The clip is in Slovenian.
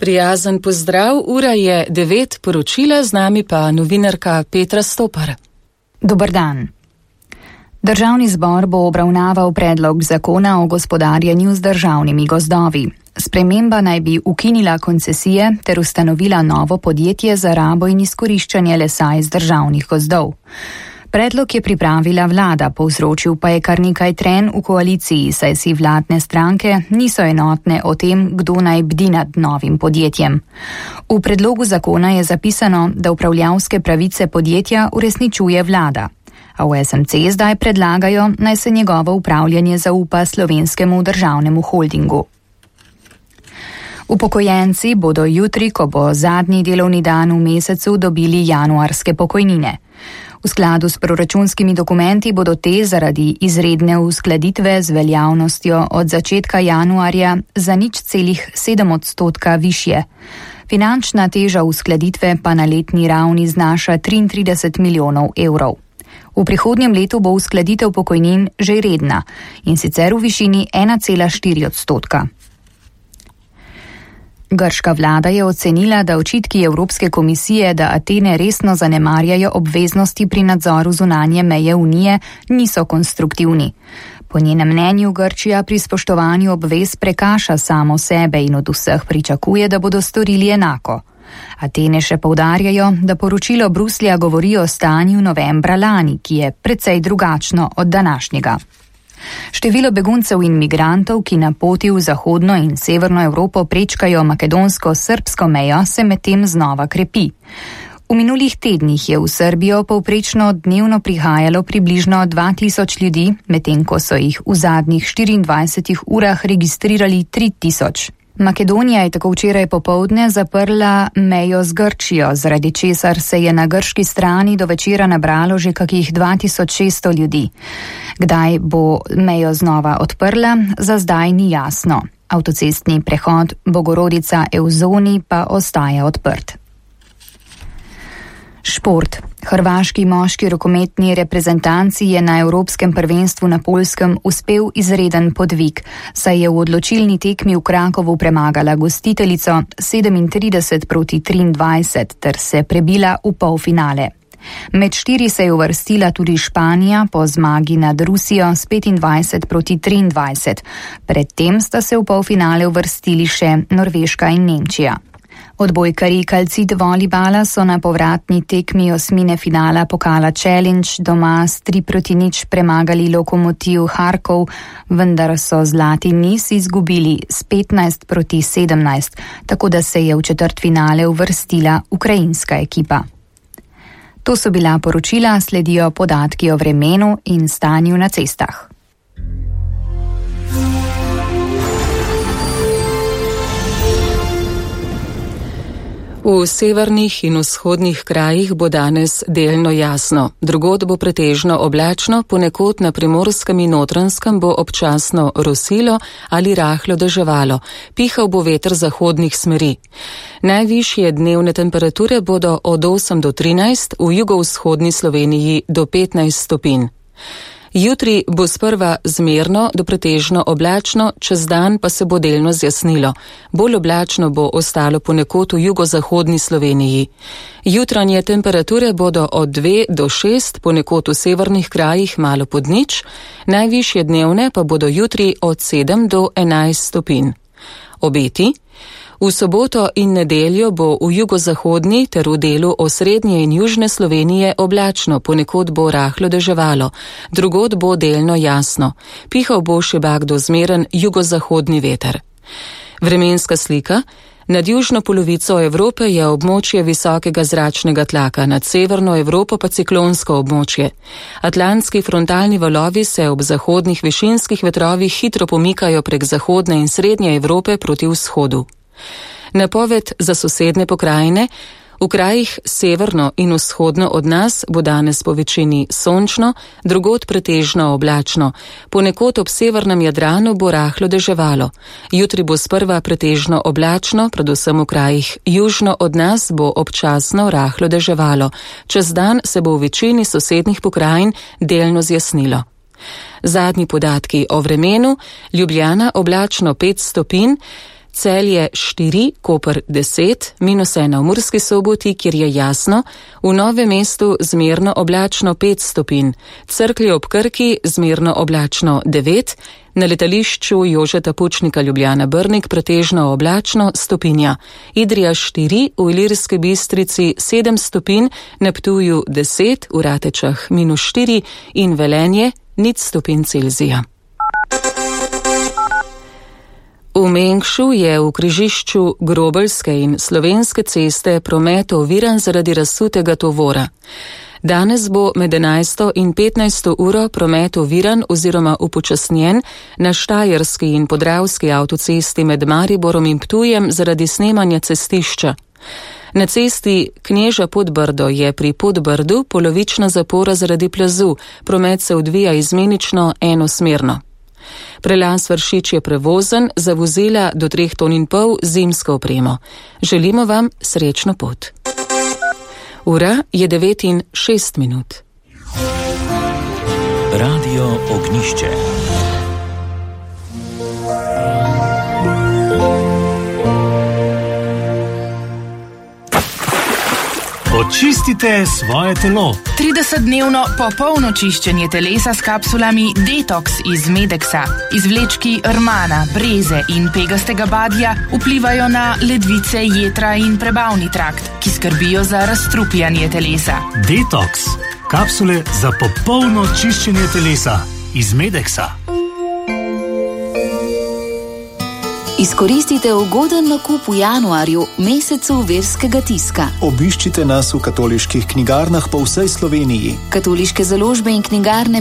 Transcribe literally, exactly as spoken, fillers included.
Prijazen pozdrav, ura je devet, poročila, z nami pa novinarka Petra Stopar. Dober dan. Državni zbor bo obravnaval predlog zakona o gospodarjenju z državnimi gozdovi. Sprememba naj bi ukinila koncesije ter ustanovila novo podjetje za rabo in izkoriščanje lesa iz državnih gozdov. Predlog je pripravila vlada, povzročil pa je kar nekaj trenj v koaliciji, saj si vladne stranke niso enotne o tem, kdo naj bdi nad novim podjetjem. V predlogu zakona je zapisano, da upravljavske pravice podjetja uresničuje vlada, a v S M C zdaj predlagajo, naj se njegovo upravljanje zaupa Slovenskemu državnemu holdingu. Upokojenci bodo jutri, ko bo zadnji delovni dan v mesecu, dobili januarske pokojnine. V skladu s proračunskimi dokumenti bodo te zaradi izredne uskladitve z veljavnostjo od začetka januarja za nič celih sedem odstotka višje. Finančna teža uskladitve pa na letni ravni znaša triintrideset milijonov evrov. V prihodnjem letu bo uskladitev pokojnin že redna, in sicer v višini ena cela štiri odstotka. Grška vlada je ocenila, da očitki Evropske komisije, da Atene resno zanemarjajo obveznosti pri nadzoru zunanje meje Unije, niso konstruktivni. Po njenem mnenju Grčija pri spoštovanju obvez prekaša samo sebe in od vseh pričakuje, da bodo storili enako. Atene še poudarjajo, da poročilo Bruslja govori o stanju novembra lani, ki je precej drugačno od današnjega. Število beguncev in migrantov, ki na poti v zahodno in severno Evropo prečkajo makedonsko-srbsko mejo, se medtem znova krepi. V minulih tednih je v Srbijo povprečno dnevno prihajalo približno dva tisoč ljudi, medtem ko so jih v zadnjih štiriindvajsetih urah registrirali tri tisoč. Makedonija je tako včeraj popoldne zaprla mejo z Grčijo, zaradi česar se je na grški strani do večera nabralo že kakih dva tisoč šeststo ljudi. Kdaj bo mejo znova odprla, za zdaj ni jasno. Avtocestni prehod Bogorodica-Evzoni pa ostaja odprt. Šport. Hrvaški moški rokometni reprezentanci je na Evropskem prvenstvu na Poljskem uspel izreden podvig, saj je v odločilni tekmi v Krakovu premagala gostiteljico sedemintrideset proti triindvajset ter se prebila v polfinale. Med štiri se je uvrstila tudi Španija po zmagi nad Rusijo s petindvajset proti triindvajset. Predtem sta se v polfinale uvrstili še Norveška in Nemčija. Odbojkarji Calcit volejbola so na povratni tekmi osmine finala pokala Challenge doma s tri proti nič premagali Lokomotiv Harkov, vendar so zlati niz izgubili s petnajst proti sedemnajst, tako da se je v četrtfinale uvrstila ukrajinska ekipa. To so bila poročila, sledijo podatki o vremenu in stanju na cestah. V severnih in vzhodnih krajih bo danes delno jasno, drugod bo pretežno oblačno, ponekod na Primorskem in Notranjskem bo občasno rosilo ali rahlo deževalo, pihal bo veter zahodnih smeri. Najvišje dnevne temperature bodo od osem do trinajst, v jugovzhodni Sloveniji do petnajst stopinj. Jutri bo sprva zmerno do pretežno oblačno, čez dan pa se bo delno zjasnilo. Bolj oblačno bo ostalo ponekod v jugozahodni Sloveniji. Jutranje temperature bodo od dve do šest, ponekod v severnih krajih malo pod nič, najvišje dnevne pa bodo jutri od sedem do enajst stopinj. Obeti. V soboto in nedeljo bo v jugozahodni ter v delu osrednje in južne Slovenije oblačno, ponekod bo rahlo deževalo, drugod bo delno jasno, pihal bo šibak do zmeren jugozahodni veter. Vremenska slika. Nad južno polovico Evrope je območje visokega zračnega tlaka, nad severno Evropo pa ciklonsko območje. Atlantski frontalni valovi se ob zahodnih višinskih vetrovih hitro pomikajo prek zahodne in srednje Evrope proti vzhodu. Napoved za sosedne pokrajine. V krajih severno in vzhodno od nas bo danes po večini sončno, drugod pretežno oblačno. Ponekod ob severnem Jadranu bo rahlo deževalo. Jutri bo sprva pretežno oblačno, predvsem v krajih južno od nas bo občasno rahlo deževalo. Čez dan se bo v večini sosednjih pokrajin delno zjasnilo. Zadnji podatki o vremenu. Ljubljana oblačno pet stopinj, Celje štiri, Koper deset, minus ena v Murski Soboti, kjer je jasno, v Novem mestu zmerno oblačno pet stopinj, Cerklje ob Krki zmerno oblačno devet, na letališču Jožeta Pučnika Ljubljana Brnik pretežno oblačno stopinja, Idrija štiri, v Ilirski Bistrici sedem stopinj, na Ptuju deset, v Ratečah minus štiri in Velenje nič stopinj Celzija. V Mengšu je v križišču Grobelske in Slovenske ceste promet oviran zaradi razsutega tovora. Danes bo med enajsto in petnajsto uro promet oviran oziroma upočasnjen na Štajerski in Podravski avtocesti med Mariborom in Ptujem zaradi snemanja cestišča. Na cesti Kneža Podbrdo je pri Podbrdu polovična zapora zaradi plazu, promet se odvija izmenično enosmerno. Prelaz Vršič je prevozen za vozila do treh ton in pol zimsko opremo. Želimo vam srečno pot. Ura je devet in šest minut. Radio Ognjišče. Očistite svoje telo. tridesetdnevno popolno čiščenje telesa s kapsulami Detox iz Medeksa. Izvlečki rmana, breze in pegastega badja vplivajo na ledvice, jetra in prebavni trakt, ki skrbijo za razstrupljanje telesa. Detox. Kapsule za popolno čiščenje telesa iz Medeksa. Izkoristite ugoden nakup v januarju, mesecu verskega tiska. Obiščite nas v katoliških knjigarnah po vsej Sloveniji. Katoliške založbe in knjigarne